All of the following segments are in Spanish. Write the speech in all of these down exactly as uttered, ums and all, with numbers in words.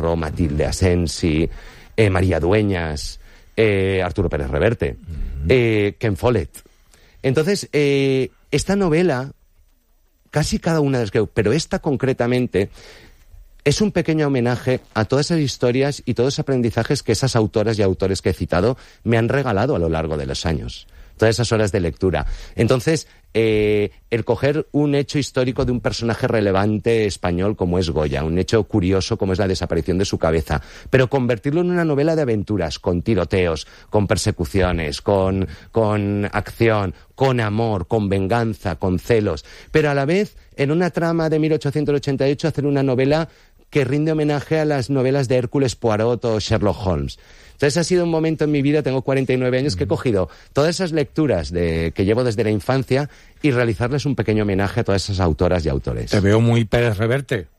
Navarro, Matilde Asensi, eh, María Dueñas, eh, Arturo Pérez Reverte, uh-huh. eh, Ken Follett. Entonces, eh, esta novela, casi cada una de las que... Pero esta concretamente es un pequeño homenaje a todas esas historias y todos los aprendizajes que esas autoras y autores que he citado me han regalado a lo largo de los años. Todas esas horas de lectura. Entonces, eh, el coger un hecho histórico de un personaje relevante español como es Goya, un hecho curioso como es la desaparición de su cabeza, pero convertirlo en una novela de aventuras, con tiroteos, con persecuciones, con, con acción, con amor, con venganza, con celos, pero a la vez, en una trama de mil ochocientos ochenta y ocho, hacer una novela que rinde homenaje a las novelas de Hércules Poirot o Sherlock Holmes. Entonces ha sido un momento en mi vida, tengo cuarenta y nueve años, que he cogido todas esas lecturas de, que llevo desde la infancia y realizarles un pequeño homenaje a todas esas autoras y autores. Te veo muy Pérez Reverte.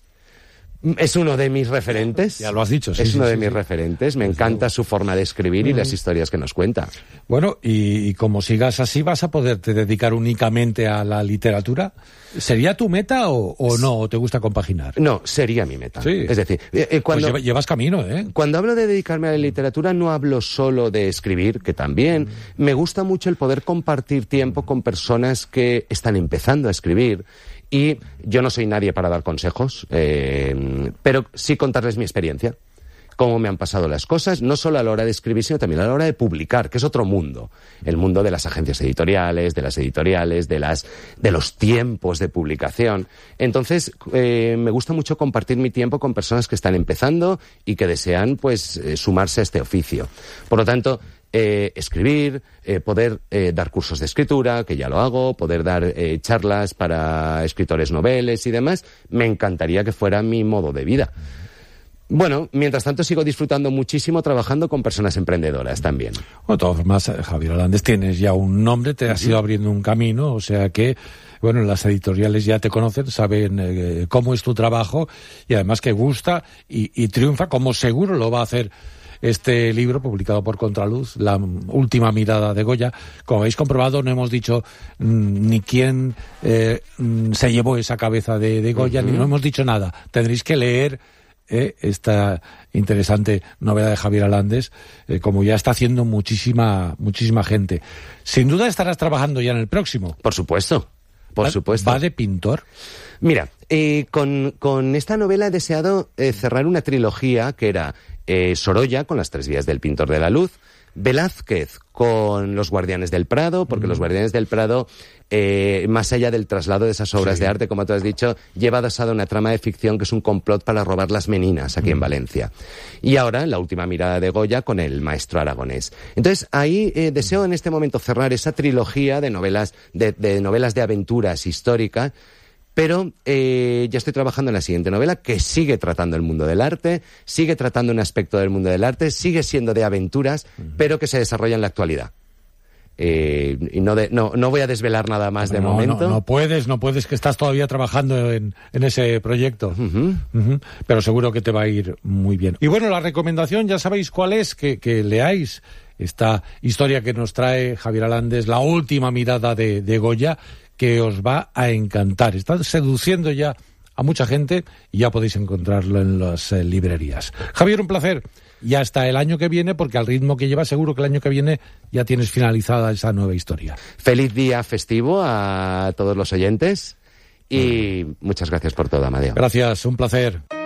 Es uno de mis referentes. Ya lo has dicho, sí. Es sí, uno sí, de sí, mis sí. referentes. Me encanta su forma de escribir y mm. las historias que nos cuenta. Bueno, y, y como sigas así, ¿vas a poderte dedicar únicamente a la literatura? ¿Sería tu meta o, o no? ¿O te gusta compaginar? No, sería mi meta. Sí. Es decir, eh, eh, cuando, pues llevas camino, ¿eh? Cuando hablo de dedicarme a la literatura, no hablo solo de escribir, que también. Mm. Me gusta mucho el poder compartir tiempo con personas que están empezando a escribir. Y yo no soy nadie para dar consejos, eh, pero sí contarles mi experiencia, cómo me han pasado las cosas, no solo a la hora de escribir, sino también a la hora de publicar, que es otro mundo. El mundo de las agencias editoriales, de las editoriales, de las de los tiempos de publicación. Entonces, eh, me gusta mucho compartir mi tiempo con personas que están empezando y que desean, pues, eh, sumarse a este oficio. Por lo tanto, Eh, escribir, eh, poder eh, dar cursos de escritura, que ya lo hago, poder dar eh, charlas para escritores noveles y demás, me encantaría que fuera mi modo de vida. Bueno, mientras tanto sigo disfrutando muchísimo trabajando con personas emprendedoras también. Bueno, de todas formas, Javier Alandes, tienes ya un nombre, te has ido abriendo un camino, o sea que, bueno, las editoriales ya te conocen, saben eh, cómo es tu trabajo y además que gusta y, y triunfa, como seguro lo va a hacer este libro publicado por Contraluz, La última mirada de Goya. Como habéis comprobado, no hemos dicho mmm, ni quién eh, mmm, se llevó esa cabeza de, de Goya, uh-huh. ni no hemos dicho nada. Tendréis que leer eh, esta interesante novela de Javier Alandes, eh, como ya está haciendo muchísima, muchísima gente. Sin duda estarás trabajando ya en el próximo. Por supuesto. Por ¿Va, supuesto. ¿Va de pintor? Mira, eh, con, con esta novela he deseado eh, cerrar una trilogía que era eh, Sorolla, con las tres vías del pintor de la luz, Velázquez con Los Guardianes del Prado, porque mm. Los Guardianes del Prado, eh, más allá del traslado de esas obras sí. de arte, como tú has dicho, lleva adosada una trama de ficción que es un complot para robar las meninas aquí mm. en Valencia. Y ahora, La última mirada de Goya con El maestro aragonés. Entonces, ahí eh, deseo en este momento cerrar esa trilogía de novelas de, de novelas de aventuras históricas, pero eh, ya estoy trabajando en la siguiente novela que sigue tratando el mundo del arte, sigue tratando un aspecto del mundo del arte, sigue siendo de aventuras, uh-huh. pero que se desarrolla en la actualidad. Eh, y no, de, no, no voy a desvelar nada más de no, momento. No, no puedes, no puedes, que estás todavía trabajando en, en ese proyecto. Uh-huh. Uh-huh. Pero seguro que te va a ir muy bien. Y bueno, la recomendación ya sabéis cuál es, que, que leáis esta historia que nos trae Javier Alandes, La última mirada de, de Goya, que os va a encantar. Está seduciendo ya a mucha gente y ya podéis encontrarlo en las eh, librerías. Javier, un placer. Y hasta el año que viene, porque al ritmo que lleva, seguro que el año que viene ya tienes finalizada esa nueva historia. Feliz día festivo a todos los oyentes y muchas gracias por todo, Amadeo. Gracias, un placer.